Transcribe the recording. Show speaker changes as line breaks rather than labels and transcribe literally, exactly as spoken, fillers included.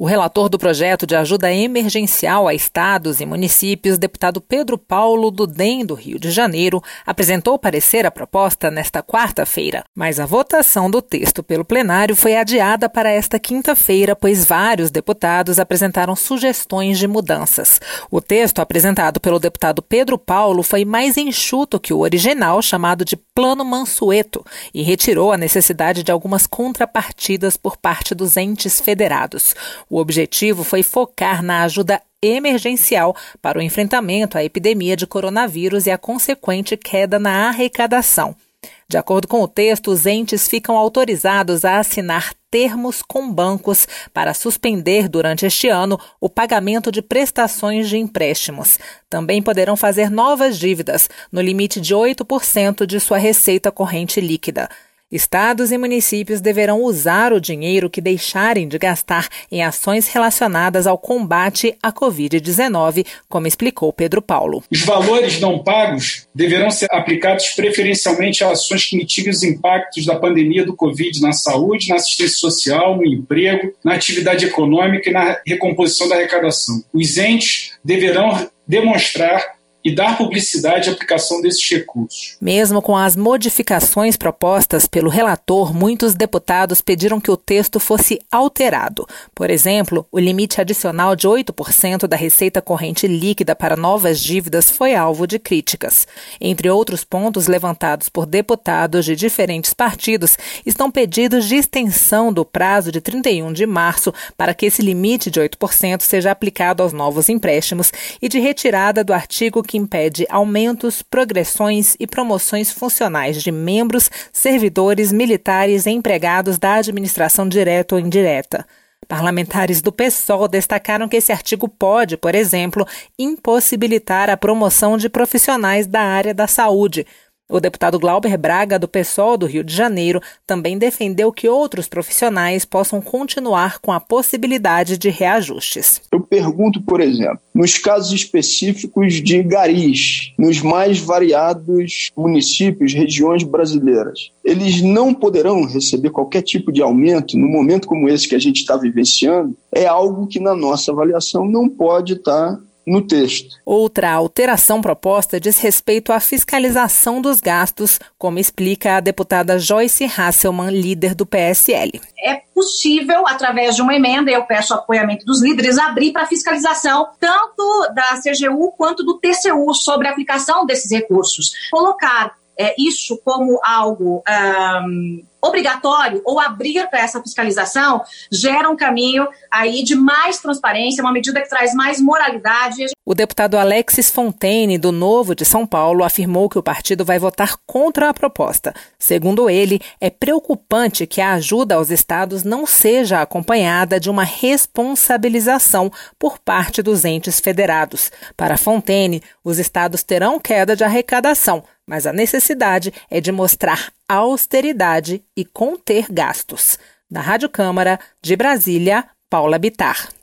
O relator do projeto de ajuda emergencial a estados e municípios, deputado Pedro Paulo, do D E M do Rio de Janeiro, apresentou parecer à proposta nesta quarta-feira, mas a votação do texto pelo plenário foi adiada para esta quinta-feira, pois vários deputados apresentaram sugestões de mudanças. O texto apresentado pelo deputado Pedro Paulo foi mais enxuto que o original, chamado de Plano Mansueto, e retirou a necessidade de algumas contrapartidas por parte dos entes federados. O objetivo foi focar na ajuda emergencial para o enfrentamento à epidemia de coronavírus e a consequente queda na arrecadação. De acordo com o texto, os entes ficam autorizados a assinar termos com bancos para suspender durante este ano o pagamento de prestações de empréstimos. Também poderão fazer novas dívidas, no limite de oito por cento de sua receita corrente líquida. Estados e municípios deverão usar o dinheiro que deixarem de gastar em ações relacionadas ao combate à covid dezenove, como explicou Pedro Paulo.
Os valores não pagos deverão ser aplicados preferencialmente a ações que mitiguem os impactos da pandemia do Covid na saúde, na assistência social, no emprego, na atividade econômica e na recomposição da arrecadação. Os entes deverão demonstrar e dar publicidade à aplicação desses recursos.
Mesmo com as modificações propostas pelo relator, muitos deputados pediram que o texto fosse alterado. Por exemplo, o limite adicional de oito por cento da receita corrente líquida para novas dívidas foi alvo de críticas. Entre outros pontos levantados por deputados de diferentes partidos, estão pedidos de extensão do prazo de trinta e um de março para que esse limite de oito por cento seja aplicado aos novos empréstimos e de retirada do artigo que que impede aumentos, progressões e promoções funcionais de membros, servidores, militares e empregados da administração direta ou indireta. Parlamentares do PSOL destacaram que esse artigo pode, por exemplo, impossibilitar a promoção de profissionais da área da saúde. O deputado Glauber Braga, do PSOL do Rio de Janeiro, também defendeu que outros profissionais possam continuar com a possibilidade de reajustes.
Eu pergunto, por exemplo, nos casos específicos de garis, nos mais variados municípios, regiões brasileiras, eles não poderão receber qualquer tipo de aumento no momento como esse que a gente está vivenciando? É algo que, na nossa avaliação, não pode estar no texto.
Outra alteração proposta diz respeito à fiscalização dos gastos, como explica a deputada Joyce Hasselmann, líder do P S L.
É possível, através de uma emenda, eu peço o apoiamento dos líderes, abrir para fiscalização tanto da C G U quanto do T C U sobre a aplicação desses recursos. Colocar é, isso como algo um, obrigatório ou abrir para essa fiscalização gera um caminho aí de mais transparência, uma medida que traz mais moralidade.
O deputado Alexis Fontaine, do Novo de São Paulo, afirmou que o partido vai votar contra a proposta. Segundo ele, é preocupante que a ajuda aos estados não seja acompanhada de uma responsabilização por parte dos entes federados. Para Fontaine, os estados terão queda de arrecadação, mas a necessidade é de mostrar austeridade e conter gastos. Da Rádio Câmara, de Brasília, Paula Bittar.